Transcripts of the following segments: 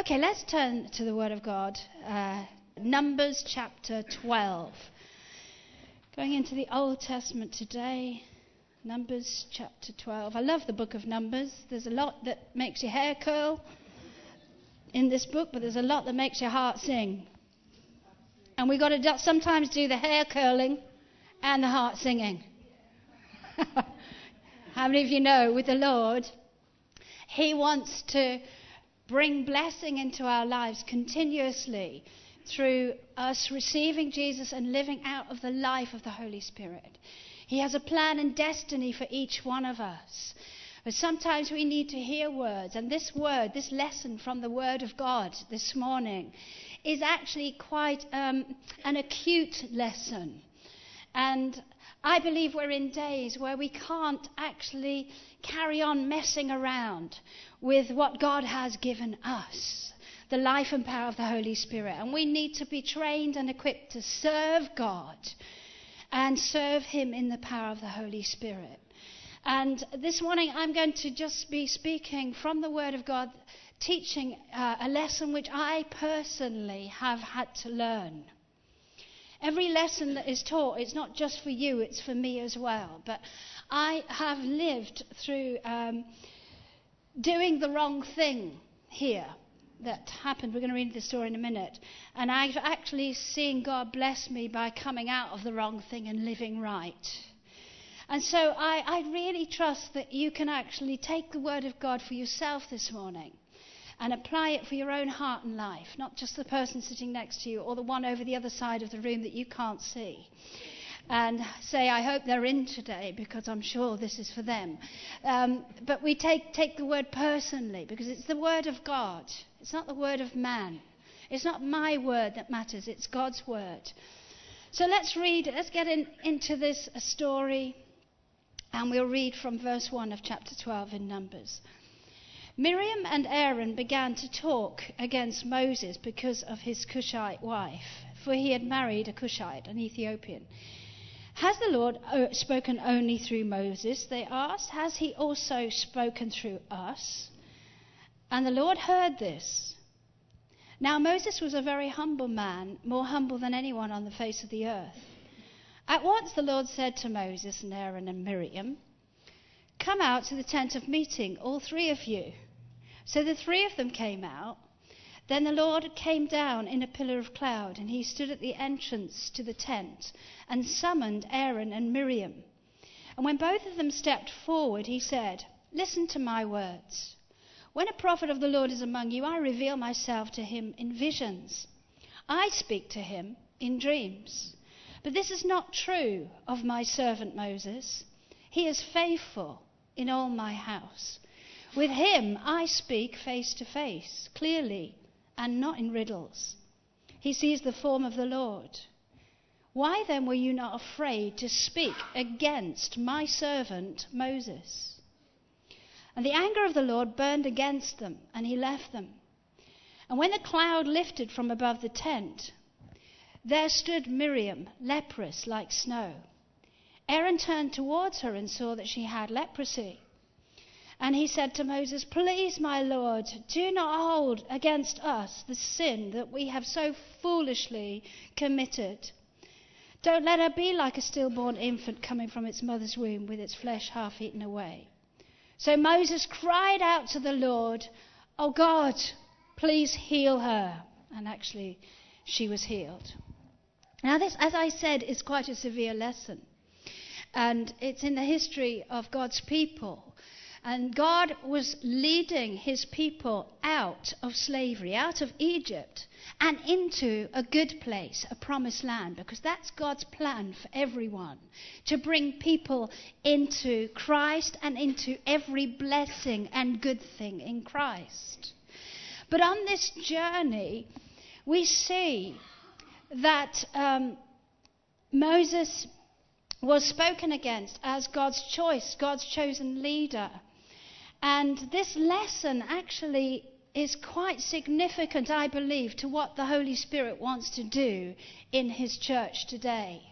Okay, let's turn to the Word of God. Numbers chapter 12. Going into the Old Testament today. Numbers chapter 12. I love the book of Numbers. There's a lot that makes your hair curl in this book, but there's a lot that makes your heart sing. And we've got to sometimes do the hair curling and the heart singing. How many of you know with the Lord, He wants to bring blessing into our lives continuously through us receiving Jesus and living out of the life of the Holy Spirit. He has a plan and destiny for each one of us. But sometimes we need to hear words. And this word, this lesson from the Word of God this morning is actually quite an acute lesson. And I believe we're in days where we can't actually carry on messing around with what God has given us, the life and power of the Holy Spirit. And we need to be trained and equipped to serve God and serve Him in the power of the Holy Spirit. And this morning I'm going to just be speaking from the Word of God, teaching a lesson which I personally have had to learn. Every lesson that is taught, it's not just for you, it's for me as well. But I have lived through doing the wrong thing here that happened. We're going to read the story in a minute. And I've actually seen God bless me by coming out of the wrong thing and living right. And so I really trust that you can actually take the Word of God for yourself this morning and apply it for your own heart and life, not just the person sitting next to you or the one over the other side of the room that you can't see. And say, I hope they're in today because I'm sure this is for them. But we take the word personally because it's the Word of God. It's not the word of man. It's not my word that matters. It's God's word. So let's read. Let's get into this story. And we'll read from verse 1 of chapter 12 in Numbers. Miriam and Aaron began to talk against Moses because of his Cushite wife, for he had married a Cushite, an Ethiopian. Has the Lord spoken only through Moses? They asked. Has he also spoken through us? And the Lord heard this. Now Moses was a very humble man, more humble than anyone on the face of the earth. At once the Lord said to Moses and Aaron and Miriam, come out to the tent of meeting, all three of you. So the three of them came out. Then the Lord came down in a pillar of cloud, and he stood at the entrance to the tent and summoned Aaron and Miriam. And when both of them stepped forward, he said, listen to my words. When a prophet of the Lord is among you, I reveal myself to him in visions. I speak to him in dreams. But this is not true of my servant Moses. He is faithful in all my house. With him I speak face to face, clearly, and not in riddles. He sees the form of the Lord. Why then were you not afraid to speak against my servant Moses? And the anger of the Lord burned against them, and he left them. And when the cloud lifted from above the tent, there stood Miriam, leprous like snow. Aaron turned towards her and saw that she had leprosy. And he said to Moses, please, my Lord, do not hold against us the sin that we have so foolishly committed. Don't let her be like a stillborn infant coming from its mother's womb with its flesh half eaten away. So Moses cried out to the Lord, oh God, please heal her. And actually, she was healed. Now this, as I said, is quite a severe lesson. And it's in the history of God's people. And God was leading his people out of slavery, out of Egypt, and into a good place, a promised land, because that's God's plan for everyone, to bring people into Christ and into every blessing and good thing in Christ. But on this journey, we see that Moses was spoken against as God's choice, God's chosen leader. And this lesson actually is quite significant, I believe, to what the Holy Spirit wants to do in his church today.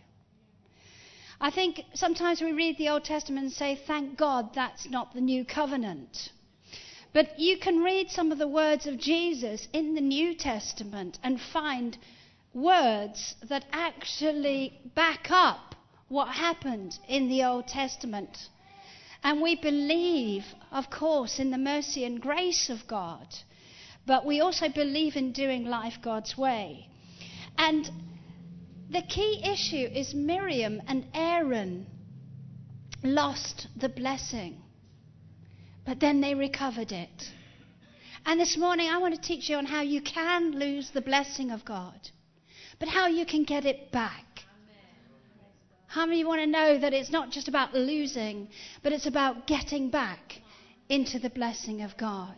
I think sometimes we read the Old Testament and say, thank God that's not the new covenant. But you can read some of the words of Jesus in the New Testament and find words that actually back up what happened in the Old Testament. And we believe, of course, in the mercy and grace of God, but we also believe in doing life God's way. And the key issue is Miriam and Aaron lost the blessing, but then they recovered it. And this morning I want to teach you on how you can lose the blessing of God, but how you can get it back. How many want to know that it's not just about losing, but it's about getting back into the blessing of God?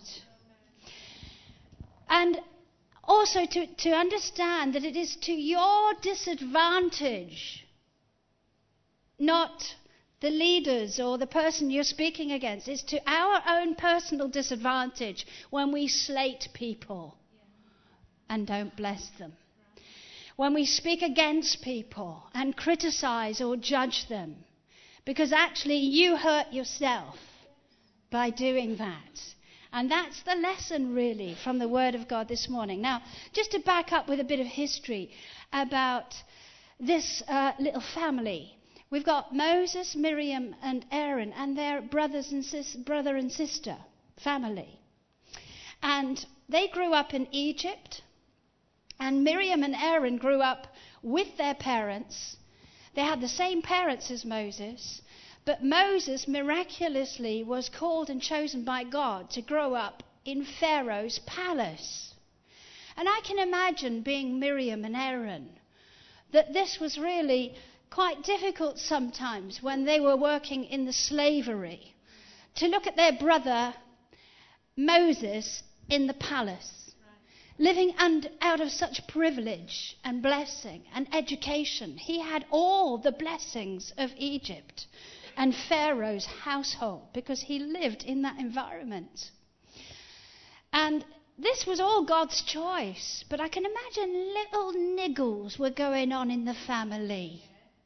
And also to understand that it is to your disadvantage, not the leaders or the person you're speaking against. It's to our own personal disadvantage when we slate people and don't bless them. When we speak against people and criticize or judge them, because actually you hurt yourself by doing that. And that's the lesson really from the Word of God this morning. Now, just to back up with a bit of history about this little family. We've got Moses, Miriam and Aaron and their brother and sister family. And they grew up in Egypt. And Miriam and Aaron grew up with their parents. They had the same parents as Moses. But Moses miraculously was called and chosen by God to grow up in Pharaoh's palace. And I can imagine being Miriam and Aaron, that this was really quite difficult sometimes when they were working in the slavery, to look at their brother Moses in the palace, living out of such privilege and blessing and education. He had all the blessings of Egypt and Pharaoh's household because he lived in that environment. And this was all God's choice, but I can imagine little niggles were going on in the family.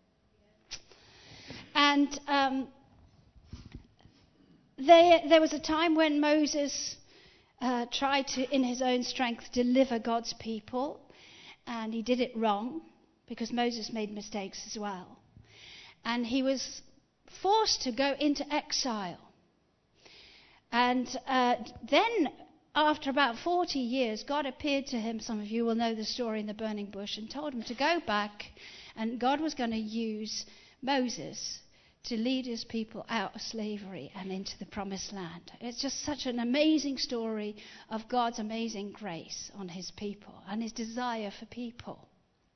And there was a time when Moses tried to, in his own strength, deliver God's people, and he did it wrong because Moses made mistakes as well. And he was forced to go into exile. And then, after about 40 years, God appeared to him, some of you will know the story in the burning bush, and told him to go back, and God was going to use Moses to lead his people out of slavery and into the promised land. It's just such an amazing story of God's amazing grace on his people and his desire for people.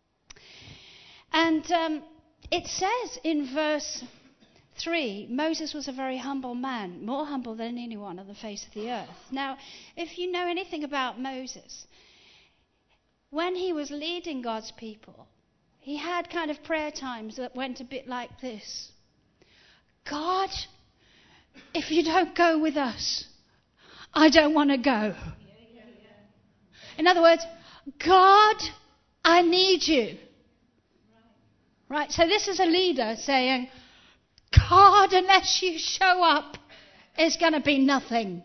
And it says in verse 3, Moses was a very humble man, more humble than anyone on the face of the earth. Now, if you know anything about Moses, when he was leading God's people, he had kind of prayer times that went a bit like this. God, if you don't go with us, I don't want to go. In other words, God, I need you. Right, so this is a leader saying, God, unless you show up, it's going to be nothing.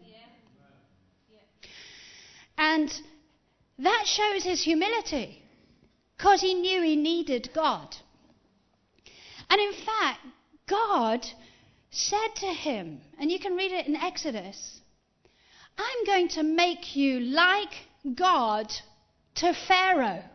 And that shows his humility, because he knew he needed God. And in fact, God said to him, and you can read it in Exodus, I'm going to make you like God to Pharaoh.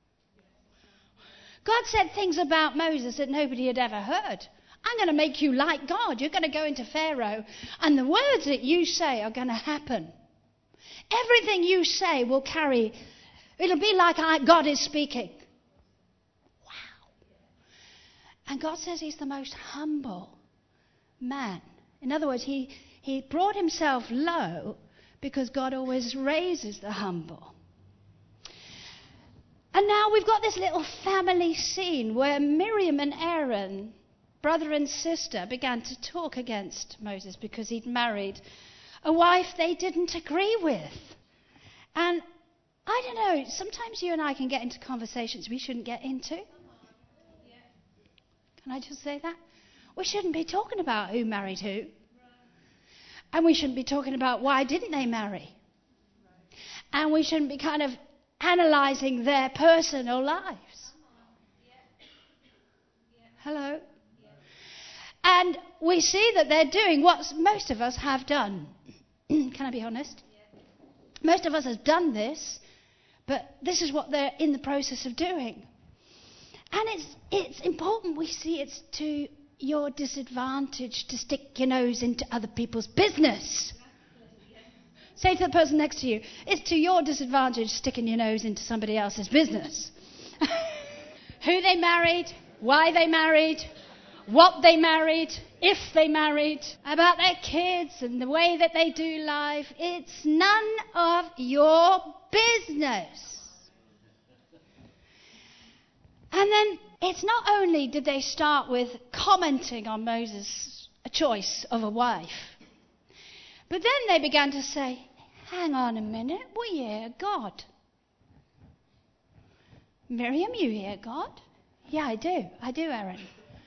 God said things about Moses that nobody had ever heard. I'm going to make you like God. You're going to go into Pharaoh, and the words that you say are going to happen. Everything you say will carry, it'll be like God is speaking. Wow. And God says he's the most humble man. In other words, he brought himself low because God always raises the humble. And now we've got this little family scene where Miriam and Aaron, brother and sister, began to talk against Moses because he'd married a wife they didn't agree with. And I don't know, sometimes you and I can get into conversations we shouldn't get into. Can I just say that? We shouldn't be talking about who married who. And we shouldn't be talking about why didn't they marry. And we shouldn't be kind of analysing their personal lives. Hello? And we see that they're doing what most of us have done. Can I be honest? Most of us have done this, but this is what they're in the process of doing. And it's important we see it's to your disadvantage to stick your nose into other people's business. Say to the person next to you, it's to your disadvantage sticking your nose into somebody else's business. Who they married, why they married, what they married, if they married, about their kids and the way that they do life. It's none of your business. And then it's not only did they start with commenting on Moses' choice of a wife, but then they began to say, hang on a minute, we hear God. Miriam, you hear God? Yeah, I do, Aaron.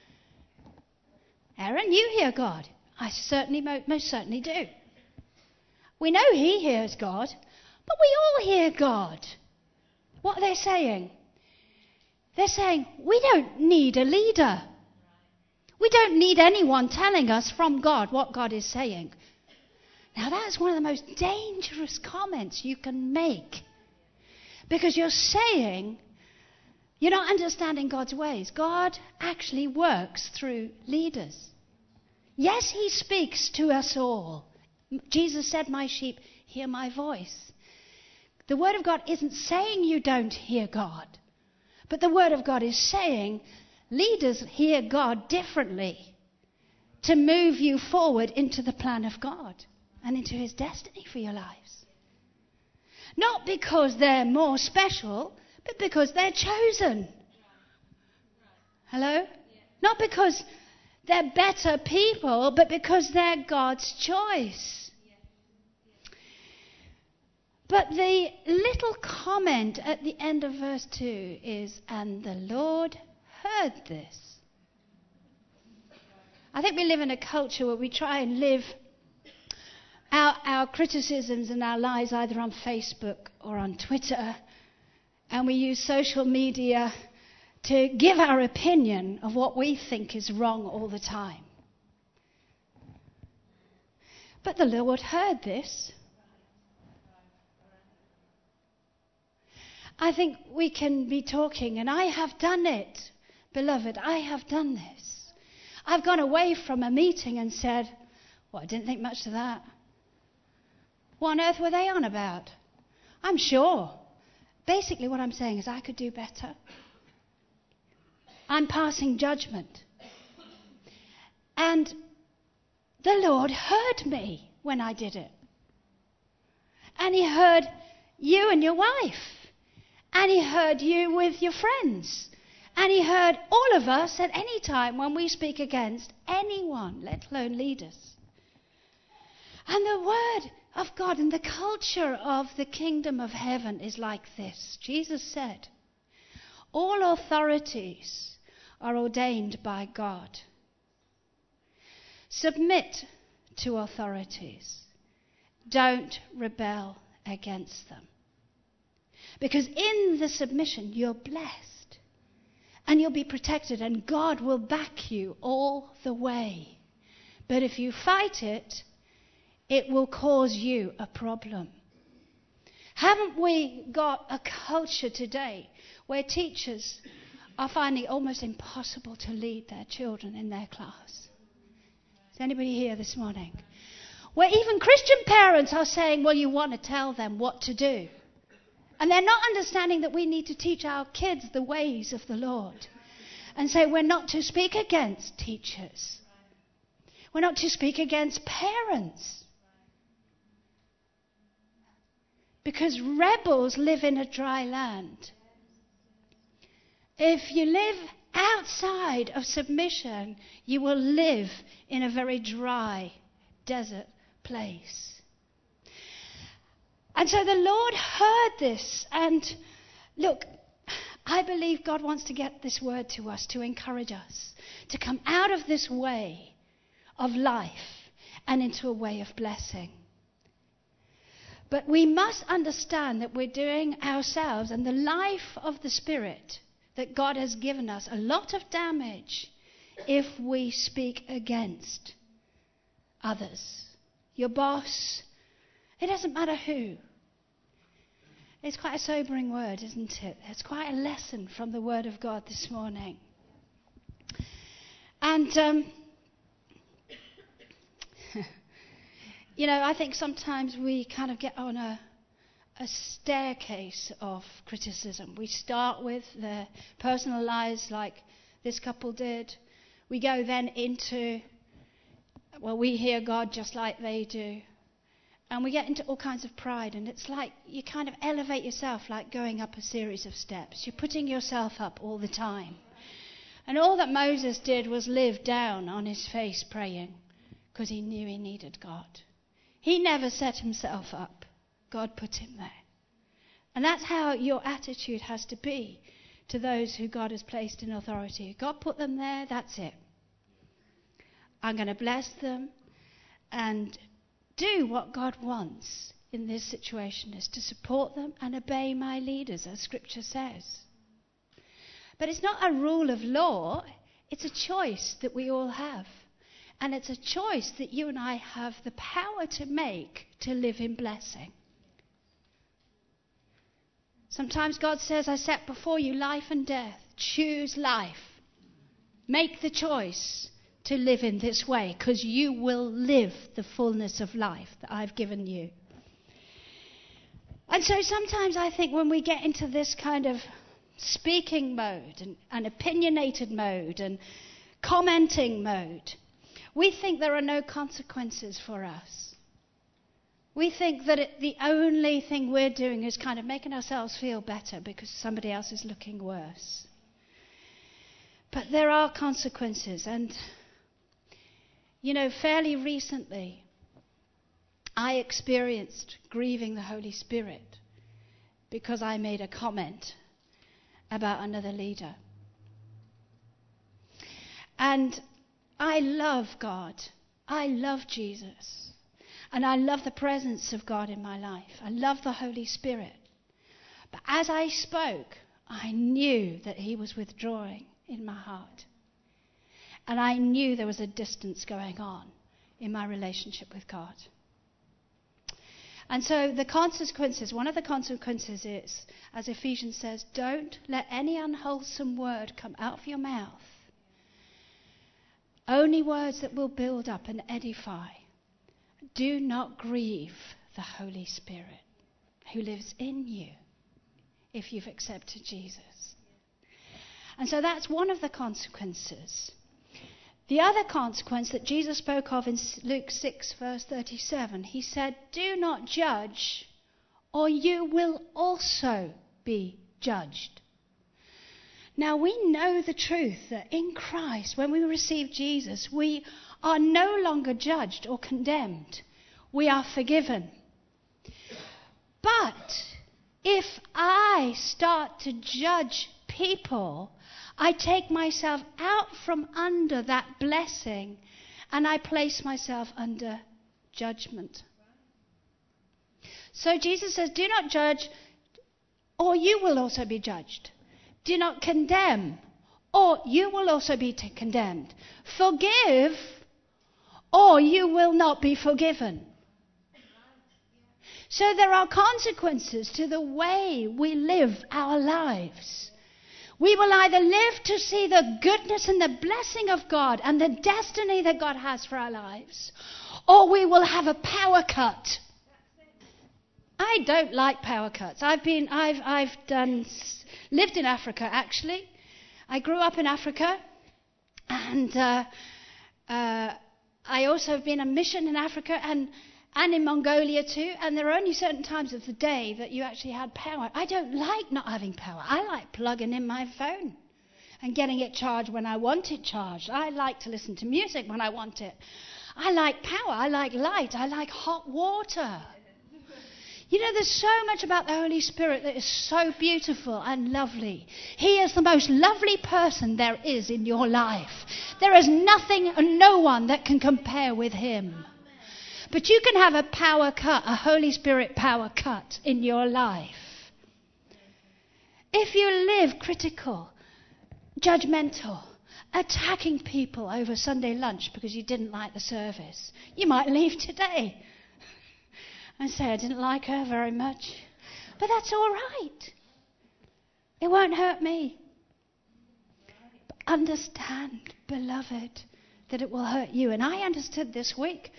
Aaron, you hear God? I certainly, most certainly do. We know he hears God, but we all hear God. What are they saying? They're saying, we don't need a leader. We don't need anyone telling us from God what God is saying. Now that's one of the most dangerous comments you can make. Because you're saying, you're not understanding God's ways. God actually works through leaders. Yes, he speaks to us all. Jesus said, my sheep hear my voice. The word of God isn't saying you don't hear God. But the word of God is saying leaders hear God differently to move you forward into the plan of God and into his destiny for your lives. Not because they're more special, but because they're chosen. Hello? Not because they're better people, but because they're God's choice. But the little comment at the end of verse 2 is, and the Lord heard this. I think we live in a culture where we try and live our criticisms and our lies either on Facebook or on Twitter, and we use social media to give our opinion of what we think is wrong all the time. But the Lord heard this. I think we can be talking, and I have done it, beloved, I have done this. I've gone away from a meeting and said, well, I didn't think much of that. What on earth were they on about? I'm sure. Basically what I'm saying is I could do better. I'm passing judgment. And the Lord heard me when I did it. And he heard you and your wife. And he heard you with your friends. And he heard all of us at any time when we speak against anyone, let alone leaders. And the word of God and the culture of the kingdom of heaven is like this. Jesus said, all authorities are ordained by God. Submit to authorities. Don't rebel against them. Because in the submission, you're blessed. And you'll be protected. And God will back you all the way. But if you fight it, it will cause you a problem. Haven't we got a culture today where teachers are finding it almost impossible to lead their children in their class? Is anybody here this morning? Where even Christian parents are saying, well, you want to tell them what to do. And they're not understanding that we need to teach our kids the ways of the Lord. And say we're not to speak against teachers. We're not to speak against parents. Because rebels live in a dry land. If you live outside of submission, you will live in a very dry desert place. And so the Lord heard this. And look, I believe God wants to get this word to us, to encourage us, to come out of this way of life and into a way of blessing. But we must understand that we're doing ourselves and the life of the Spirit that God has given us a lot of damage if we speak against others. Your boss, it doesn't matter who. It's quite a sobering word, isn't it? It's quite a lesson from the Word of God this morning. And, I think sometimes we kind of get on a staircase of criticism. We start with the personal lives like this couple did. We go then into, we hear God just like they do. And we get into all kinds of pride, and it's like you kind of elevate yourself like going up a series of steps. You're putting yourself up all the time. And all that Moses did was live down on his face praying because he knew he needed God. He never set himself up. God put him there. And that's how your attitude has to be to those who God has placed in authority. God put them there, that's it. I'm going to bless them and do what God wants in this situation, is to support them and obey my leaders, as Scripture says. But it's not a rule of law, it's a choice that we all have. And it's a choice that you and I have the power to make to live in blessing. Sometimes God says, I set before you life and death. Choose life. Make the choice to live in this way, because you will live the fullness of life that I've given you. And so sometimes I think when we get into this kind of speaking mode and opinionated mode and commenting mode, we think there are no consequences for us. We think that the only thing we're doing is kind of making ourselves feel better because somebody else is looking worse. But there are consequences. And, fairly recently, I experienced grieving the Holy Spirit because I made a comment about another leader. And I love God. I love Jesus. And I love the presence of God in my life. I love the Holy Spirit. But as I spoke, I knew that he was withdrawing in my heart. And I knew there was a distance going on in my relationship with God. And so the consequences, one of the consequences is, as Ephesians says, don't let any unwholesome word come out of your mouth. Only words that will build up and edify. Do not grieve the Holy Spirit who lives in you if you've accepted Jesus. And so that's one of the consequences. The other consequence that Jesus spoke of in Luke 6, verse 37, he said, do not judge, or you will also be judged. Now we know the truth that in Christ, when we receive Jesus, we are no longer judged or condemned. We are forgiven. But if I start to judge people, I take myself out from under that blessing and I place myself under judgment. So Jesus says, do not judge, or you will also be judged. Do not condemn, or you will also be condemned. Forgive, or you will not be forgiven. So there are consequences to the way we live our lives. We will either live to see the goodness and the blessing of God and the destiny that God has for our lives, or we will have a power cut. I don't like power cuts. I've lived in Africa, actually. I grew up in Africa, and I also have been on mission in Africa and in Mongolia too, and there are only certain times of the day that you actually had power. I don't like not having power. I like plugging in my phone and getting it charged when I want it charged. I like to listen to music when I want it. I like power. I like light. I like hot water. There's so much about the Holy Spirit that is so beautiful and lovely. He is the most lovely person there is in your life. There is nothing and no one that can compare with him. But you can have a power cut, a Holy Spirit power cut in your life. If you live critical, judgmental, attacking people over Sunday lunch because you didn't like the service, you might leave today and say, I didn't like her very much. But that's all right. It won't hurt me. But understand, beloved, that it will hurt you. And I understood this week.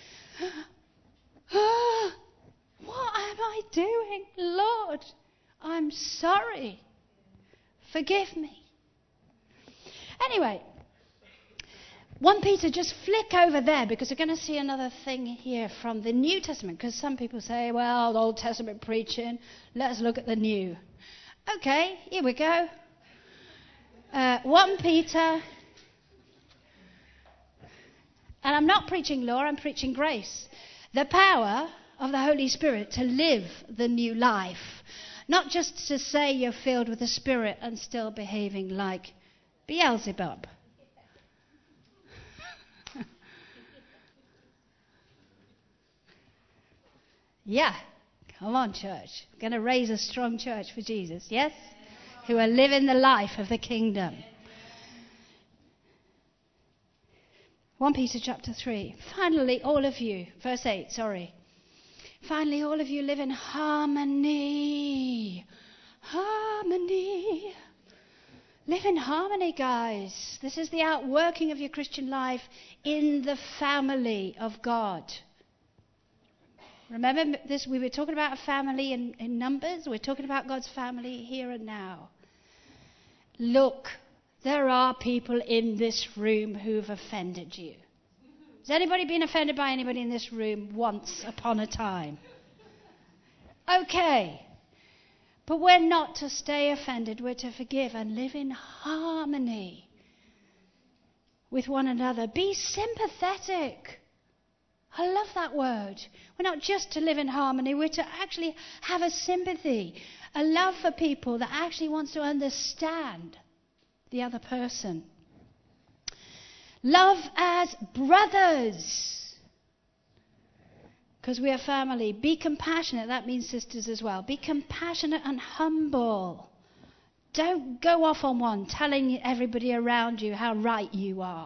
What am I doing? Lord, I'm sorry. Forgive me. Anyway, 1 Peter, just flick over there because we're going to see another thing here from the New Testament. Because some people say, well, Old Testament preaching, let's look at the New. Okay, here we go. 1 Peter. And I'm not preaching law, I'm preaching grace. The power of the Holy Spirit to live the new life. Not just to say you're filled with the Spirit and still behaving like Beelzebub. Yeah, come on, church. We're going to raise a strong church for Jesus, yes? Who are living the life of the kingdom. 1 Peter chapter 3. Finally, all of you, verse 8, sorry. Finally, all of you live in harmony. Harmony. Live in harmony, guys. This is the outworking of your Christian life in the family of God. Remember this, we were talking about a family in Numbers. We're talking about God's family here and now. Look, there are people in this room who've offended you. Has anybody been offended by anybody in this room once upon a time? Okay. But we're not to stay offended. We're to forgive and live in harmony with one another. Be sympathetic. I love that word. We're not just to live in harmony. We're to actually have a sympathy, a love for people that actually wants to understand the other person. Love as brothers. Because we are family. Be compassionate. That means sisters as well. Be compassionate and humble. Don't go off on one telling everybody around you how right you are.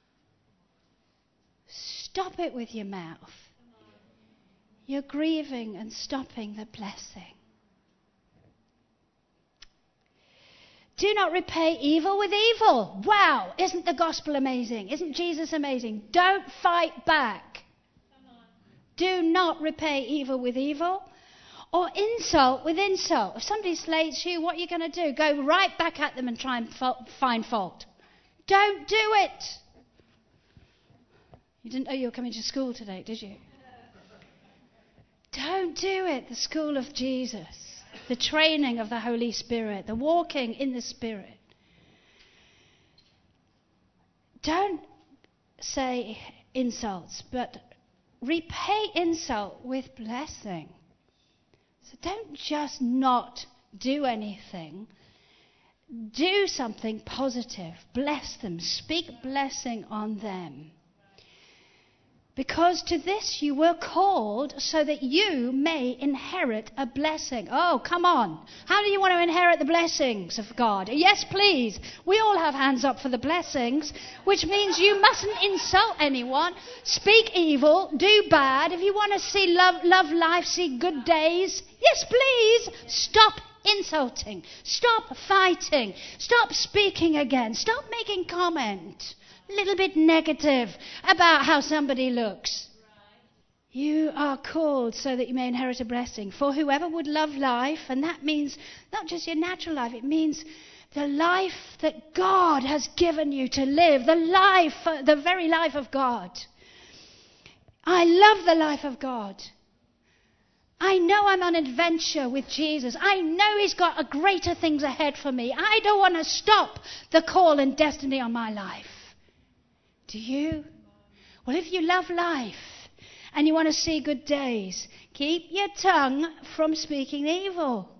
Stop it with your mouth. You're grieving and stopping the blessing. Do not repay evil with evil. Wow, isn't the gospel amazing? Isn't Jesus amazing? Don't fight back. Do not repay evil with evil or insult with insult. If somebody slates you, what are you going to do? Go right back at them and try and find fault. Don't do it. You didn't know you were coming to school today, did you? Don't do it. The school of Jesus. The training of the Holy Spirit. The walking in the Spirit. Don't say insults, but repay insult with blessing. So don't just not do anything. Do something positive. Bless them. Speak blessing on them. Because to this you were called so that you may inherit a blessing. Oh, come on. How do you want to inherit the blessings of God? Yes, please. We all have hands up for the blessings, which means you mustn't insult anyone, speak evil, do bad. If you want to see love life, see good days, yes, please. Stop insulting. Stop fighting. Stop speaking again. Stop making comment. Little bit negative about how somebody looks. You are called so that you may inherit a blessing. For whoever would love life, and that means not just your natural life, it means the life that God has given you to live, the very life of God. I love the life of God. I know I'm on an adventure with Jesus. I know He's got greater things ahead for me. I don't want to stop the call and destiny on my life. Do you? Well, if you love life and you want to see good days, keep your tongue from speaking evil.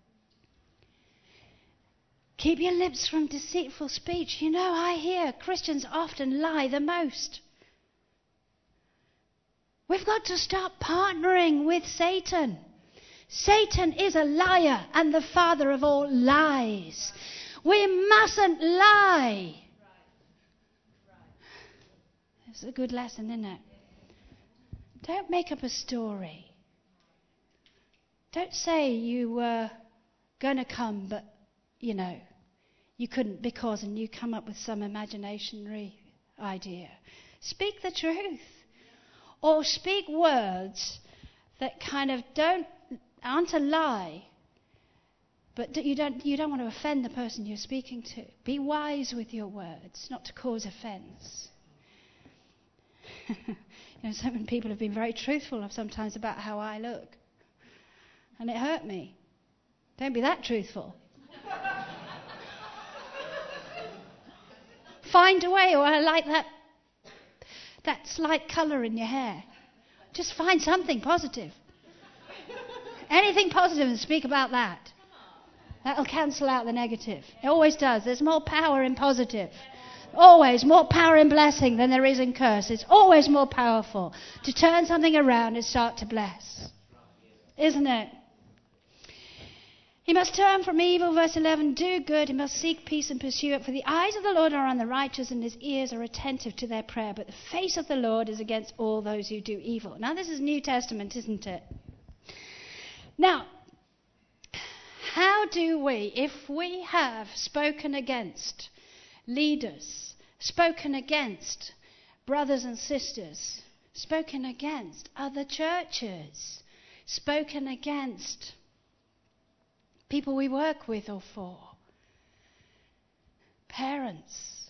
Keep your lips from deceitful speech. You know, I hear Christians often lie the most. We've got to stop partnering with Satan. Satan is a liar and the father of all lies. We mustn't lie. It's a good lesson, isn't it? Don't make up a story. Don't say you were going to come, but, you couldn't because, and you come up with some imaginary idea. Speak the truth. Or speak words that kind of aren't a lie, but you don't want to offend the person you're speaking to. Be wise with your words, not to cause offence. So many people have been very truthful sometimes about how I look, and it hurt me. Don't be that truthful. Find a way, or I like that slight colour in your hair. Just find something positive. Anything positive and speak about that. That'll cancel out the negative. It always does. There's more power in positive. Always more power in blessing than there is in curse. It's always more powerful to turn something around and start to bless. Isn't it? He must turn from evil, verse 11, do good. He must seek peace and pursue it. For the eyes of the Lord are on the righteous and his ears are attentive to their prayer. But the face of the Lord is against all those who do evil. Now this is New Testament, isn't it? Now, how do we, if we have spoken against leaders, spoken against brothers and sisters, spoken against other churches, spoken against people we work with or for, parents,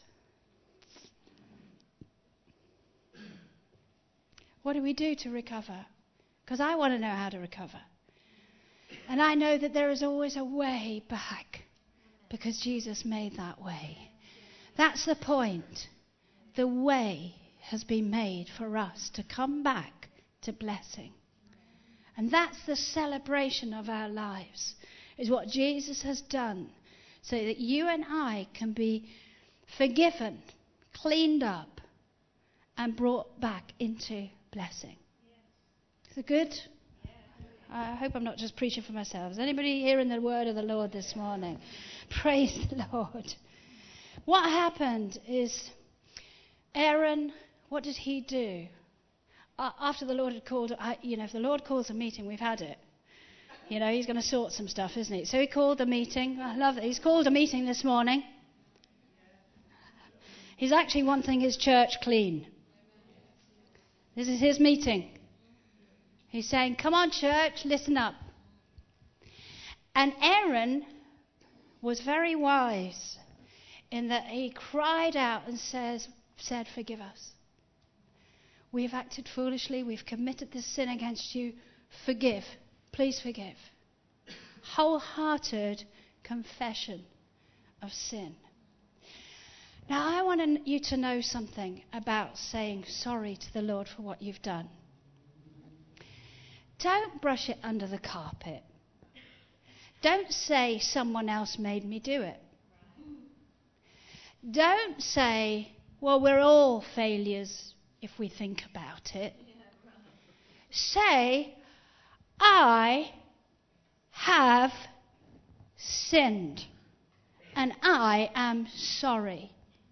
what do we do to recover? Because I want to know how to recover. And I know that there is always a way back because Jesus made that way. That's the point. The way has been made for us to come back to blessing. And that's the celebration of our lives, is what Jesus has done so that you and I can be forgiven, cleaned up, and brought back into blessing. Is it good? I hope I'm not just preaching for myself. Is anybody hearing the word of the Lord this morning? Praise the Lord. What happened is Aaron, what did he do? After the Lord had called, if the Lord calls a meeting, we've had it. He's going to sort some stuff, isn't he? So he called the meeting. I love that. He's called a meeting this morning. He's actually wanting his church clean. This is his meeting. He's saying, come on, church, listen up. And Aaron was very wise in that he cried out and said, forgive us. We've acted foolishly. We've committed this sin against you. Forgive. Please forgive. Wholehearted confession of sin. Now, I want you to know something about saying sorry to the Lord for what you've done. Don't brush it under the carpet. Don't say someone else made me do it. Don't say, well, we're all failures if we think about it. Say, I have sinned and I am sorry.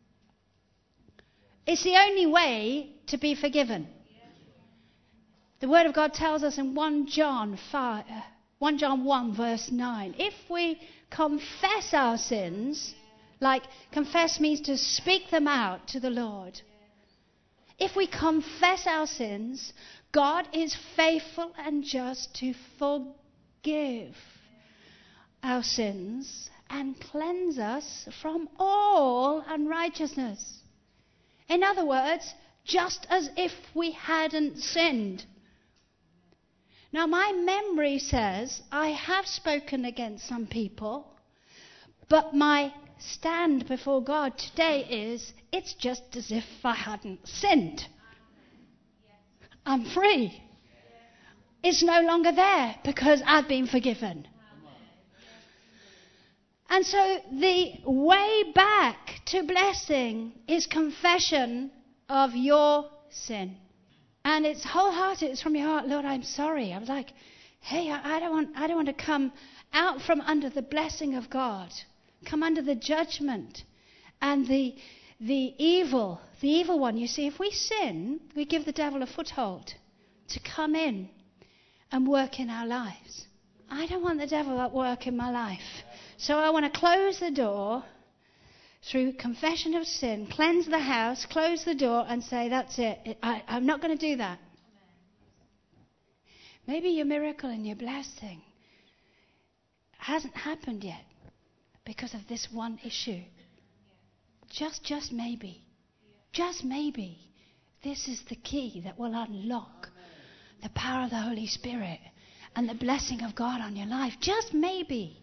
It's the only way to be forgiven. The Word of God tells us in 1 John 1 verse 9, if we confess our sins, like confess means to speak them out to the Lord. If we confess our sins, God is faithful and just to forgive our sins and cleanse us from all unrighteousness. In other words, just as if we hadn't sinned. Now, my memory says I have spoken against some people, but my stand before God today is it's just as if I hadn't sinned. I'm free. It's no longer there because I've been forgiven. And so the way back to blessing is confession of your sin. And it's wholehearted. It's from your heart. Lord, I'm sorry. I was like, hey, I don't want to come out from under the blessing of God, come under the judgment and the evil one. You see, if we sin, we give the devil a foothold to come in and work in our lives. I don't want the devil at work in my life. So I want to close the door through confession of sin, cleanse the house, close the door and say, that's it. I'm not going to do that. Maybe your miracle and your blessing hasn't happened yet because of this one issue. Just maybe. Just maybe. This is the key that will unlock the power of the Holy Spirit and the blessing of God on your life. Just maybe.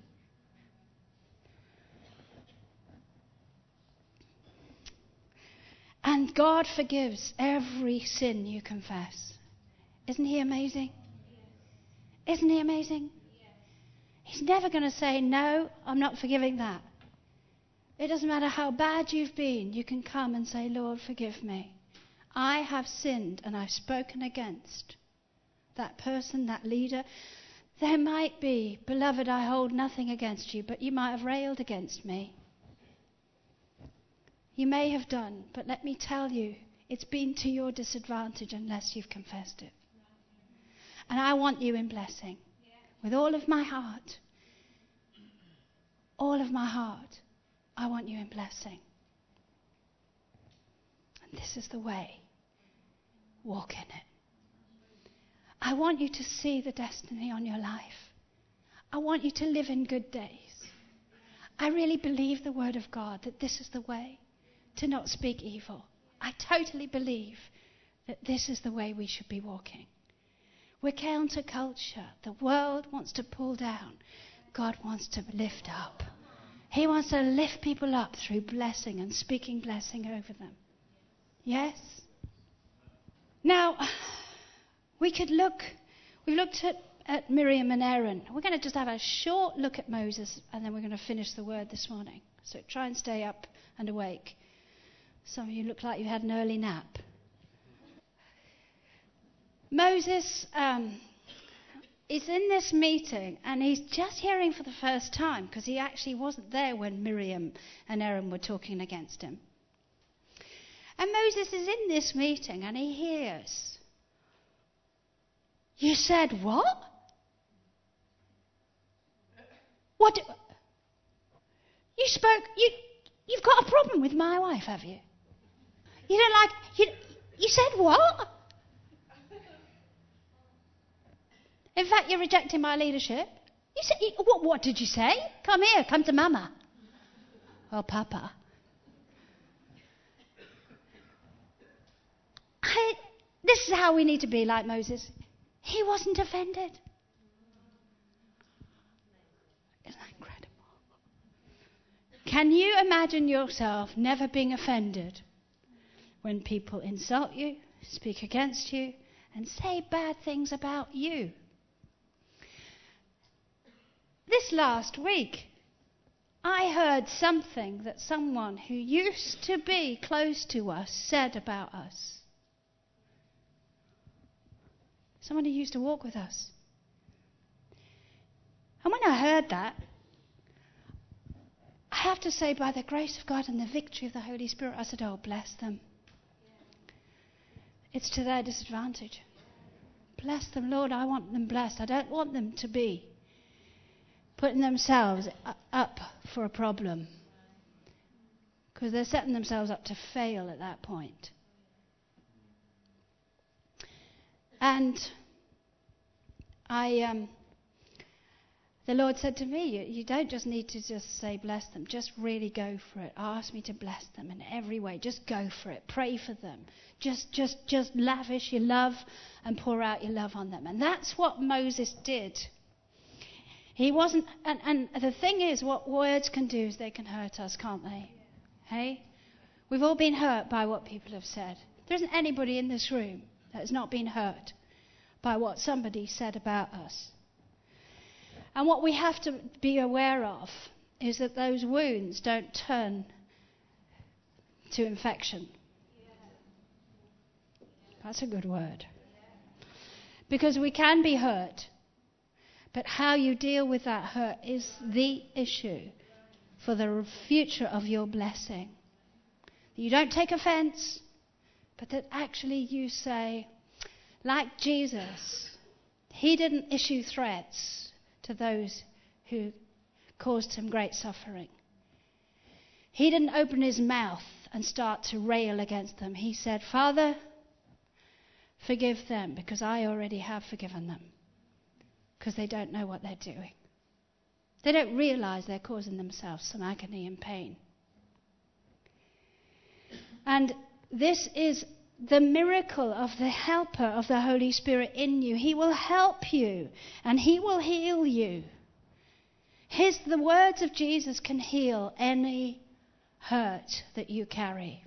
And God forgives every sin you confess. Isn't He amazing? Isn't He amazing? He's never going to say, no, I'm not forgiving that. It doesn't matter how bad you've been. You can come and say, Lord, forgive me. I have sinned and I've spoken against that person, that leader. There might be, beloved, I hold nothing against you, but you might have railed against me. You may have done, but let me tell you, it's been to your disadvantage unless you've confessed it. And I want you in blessing. With all of my heart. All of my heart. I want you in blessing. And this is the way. Walk in it. I want you to see the destiny on your life. I want you to live in good days. I really believe the word of God that this is the way to not speak evil. I totally believe that this is the way we should be walking. We're counterculture. The world wants to pull down. God wants to lift up. He wants to lift people up through blessing and speaking blessing over them. Yes? Now, we looked at Miriam and Aaron. We're going to just have a short look at Moses and then we're going to finish the word this morning. So try and stay up and awake. Some of you look like you had an early nap. Moses is in this meeting and he's just hearing for the first time because he actually wasn't there when Miriam and Aaron were talking against him. And Moses is in this meeting and he hears, you said what? What? You've got a problem with my wife, have you? You don't like, you said what? In fact, you're rejecting my leadership. You said, what did you say? Come here, come to Mama. Oh, Papa. This is how we need to be like Moses. He wasn't offended. Isn't that incredible? Can you imagine yourself never being offended when people insult you, speak against you, and say bad things about you? This last week, I heard something that someone who used to be close to us said about us. Someone who used to walk with us. And when I heard that, I have to say, by the grace of God and the victory of the Holy Spirit, I said, oh, bless them. It's to their disadvantage. Bless them, Lord, I want them blessed. I don't want them to be putting themselves up for a problem. Because they're setting themselves up to fail at that point. And the Lord said to me, you don't just need to just say bless them, just really go for it. Ask me to bless them in every way. Just go for it. Pray for them. Just lavish your love and pour out your love on them. And that's what Moses did. He wasn't, and the thing is, what words can do is they can hurt us, can't they? Hey? We've all been hurt by what people have said. There isn't anybody in this room that has not been hurt by what somebody said about us. And what we have to be aware of is that those wounds don't turn to infection. That's a good word. Because we can be hurt. But how you deal with that hurt is the issue for the future of your blessing. You don't take offense, but that actually you say, like Jesus, he didn't issue threats to those who caused him great suffering. He didn't open his mouth and start to rail against them. He said, Father, forgive them because I already have forgiven them. Because they don't know what they're doing. They don't realize they're causing themselves some agony and pain. And this is the miracle of the helper of the Holy Spirit in you. He will help you and he will heal you. The words of Jesus can heal any hurt that you carry.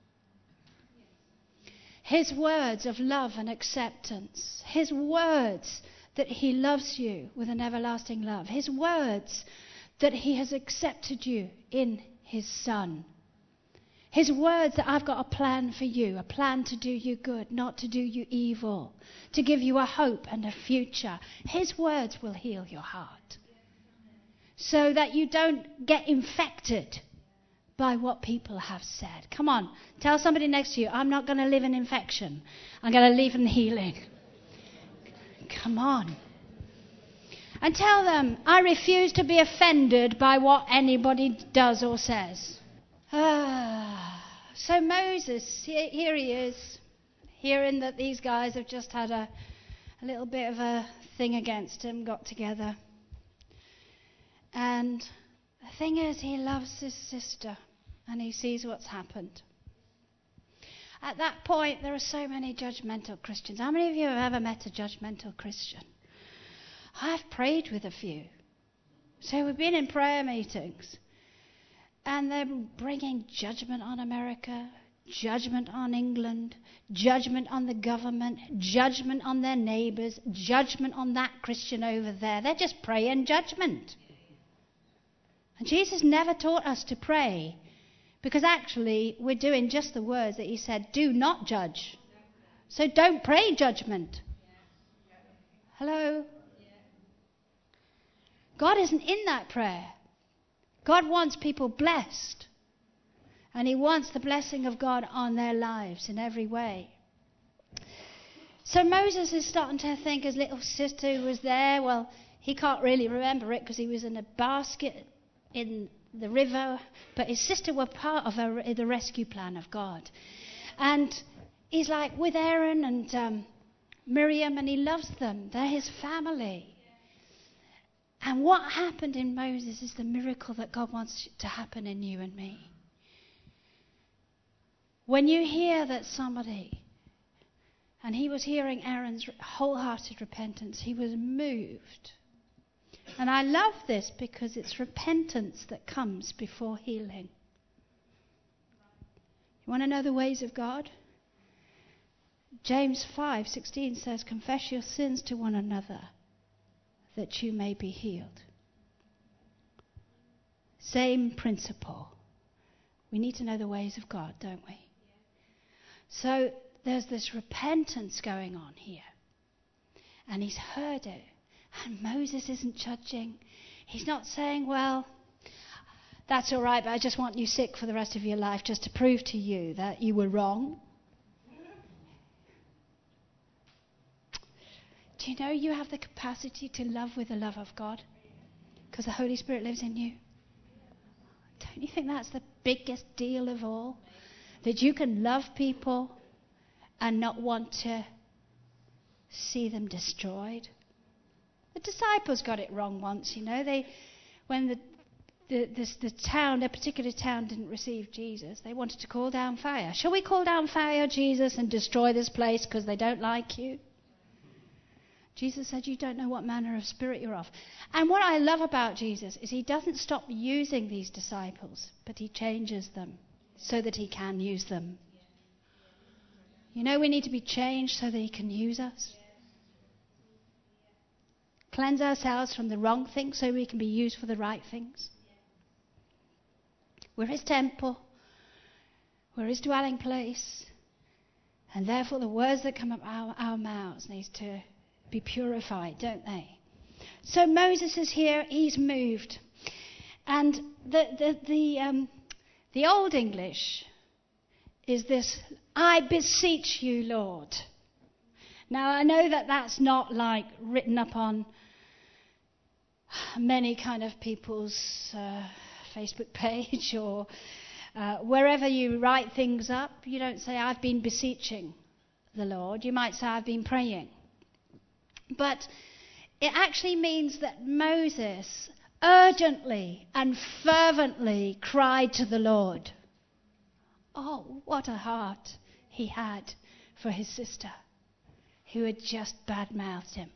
His words of love and acceptance. His words that he loves you with an everlasting love. His words that he has accepted you in his Son. His words that I've got a plan for you, a plan to do you good, not to do you evil, to give you a hope and a future. His words will heal your heart so that you don't get infected by what people have said. Come on, tell somebody next to you, I'm not going to live in infection. I'm going to live in healing. Come on. And tell them, I refuse to be offended by what anybody does or says. So Moses, here he is, hearing that these guys have just had a little bit of a thing against him, got together. And the thing is, he loves his sister, and he sees what's happened. At that point, there are so many judgmental Christians. How many of you have ever met a judgmental Christian? I've prayed with a few. So we've been in prayer meetings. And they're bringing judgment on America, judgment on England, judgment on the government, judgment on their neighbours, judgment on that Christian over there. They're just praying judgment. And Jesus never taught us to pray. Because actually, we're doing just the words that he said, do not judge. So don't pray judgment. Hello? God isn't in that prayer. God wants people blessed. And he wants the blessing of God on their lives in every way. So Moses is starting to think his little sister who was there, well, he can't really remember it because he was in a basket in the river, but his sister were part of the rescue plan of God. And he's like with Aaron and Miriam, and he loves them. They're his family. And what happened in Moses is the miracle that God wants to happen in you and me. When you hear that somebody, and he was hearing Aaron's wholehearted repentance, he was moved. And I love this because it's repentance that comes before healing. You want to know the ways of God? James 5:16 says, confess your sins to one another that you may be healed. Same principle. We need to know the ways of God, don't we? So there's this repentance going on here. And he's heard it. And Moses isn't judging. He's not saying, well, that's all right, but I just want you sick for the rest of your life just to prove to you that you were wrong. Do you know you have the capacity to love with the love of God? Because the Holy Spirit lives in you. Don't you think that's the biggest deal of all? That you can love people and not want to see them destroyed? The disciples got it wrong once, you know. When the town, a particular town, didn't receive Jesus, they wanted to call down fire. Shall we call down fire, Jesus, and destroy this place because they don't like you? Jesus said, you don't know what manner of spirit you're of. And what I love about Jesus is he doesn't stop using these disciples, but he changes them so that he can use them. You know, we need to be changed so that he can use us. Cleanse ourselves from the wrong things so we can be used for the right things. We're his temple. We're his dwelling place. And therefore the words that come out our mouths need to be purified, don't they? So Moses is here, he's moved. And the Old English is this, I beseech you, Lord. Now, I know that that's not like written up on many kind of people's Facebook page or wherever you write things up. You don't say, I've been beseeching the Lord. You might say, I've been praying. But it actually means that Moses urgently and fervently cried to the Lord. Oh, what a heart he had for his sister who had just badmouthed him.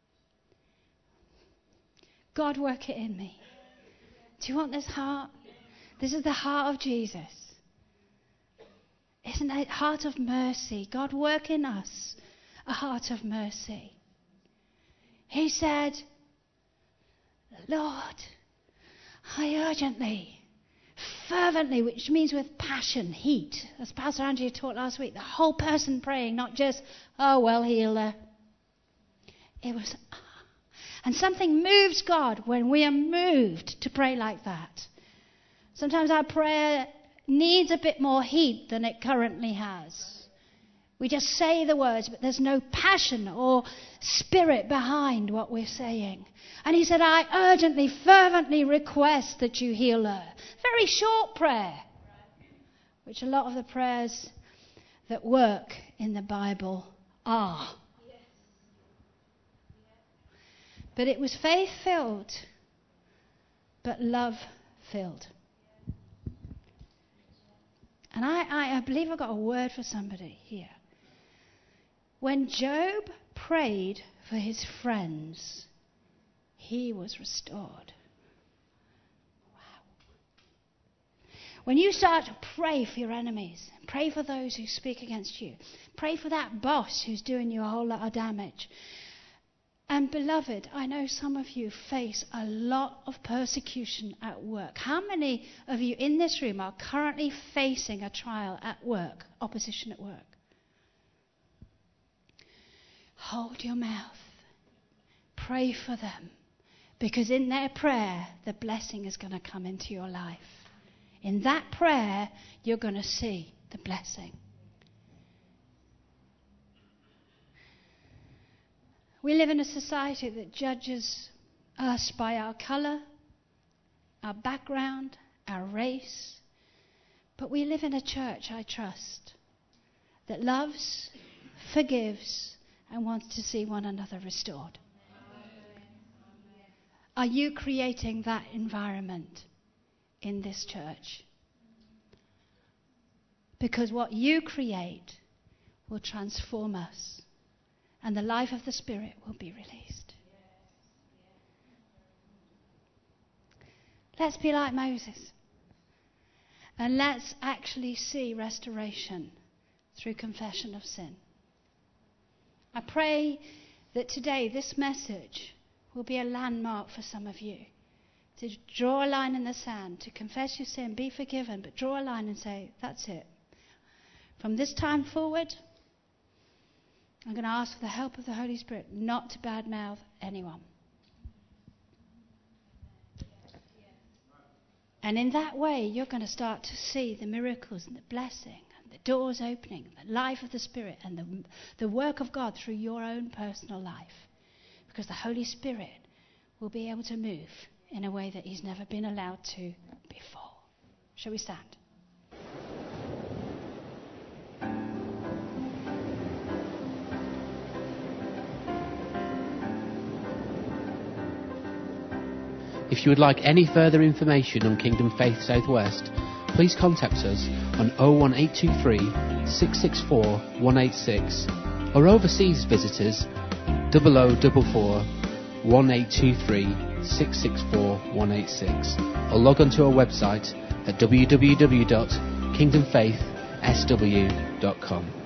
God, work it in me. Do you want this heart? This is the heart of Jesus. Isn't it? Heart of mercy. God, work in us a heart of mercy. He said, Lord, I urgently, fervently, which means with passion, heat. As Pastor Andrew taught last week, the whole person praying, not just, oh, well, heal her. It was, and something moves God when we are moved to pray like that. Sometimes our prayer needs a bit more heat than it currently has. We just say the words, but there's no passion or spirit behind what we're saying. And he said, I urgently, fervently request that you heal her. Very short prayer, which a lot of the prayers that work in the Bible are. But it was faith-filled, but love-filled. And I believe I've got a word for somebody here. When Job prayed for his friends, he was restored. Wow. When you start to pray for your enemies, pray for those who speak against you, pray for that boss who's doing you a whole lot of damage. And beloved, I know some of you face a lot of persecution at work. How many of you in this room are currently facing a trial at work, opposition at work? Hold your mouth. Pray for them. Because in their prayer, the blessing is going to come into your life. In that prayer, you're going to see the blessing. We live in a society that judges us by our colour, our background, our race. But we live in a church, I trust, that loves, forgives, and wants to see one another restored. Are you creating that environment in this church? Because what you create will transform us. And the life of the Spirit will be released. Let's be like Moses. And let's actually see restoration through confession of sin. I pray that today this message will be a landmark for some of you. To draw a line in the sand, to confess your sin, be forgiven, but draw a line and say, that's it. From this time forward, I'm going to ask for the help of the Holy Spirit not to badmouth anyone. And in that way, you're going to start to see the miracles and the blessing and the doors opening, the life of the Spirit and the work of God through your own personal life. Because the Holy Spirit will be able to move in a way that he's never been allowed to before. Shall we stand? If you would like any further information on Kingdom Faith Southwest, please contact us on 01823 664 186 or overseas visitors 0044 1823 664 186 or log on to our website at www.kingdomfaithsw.com.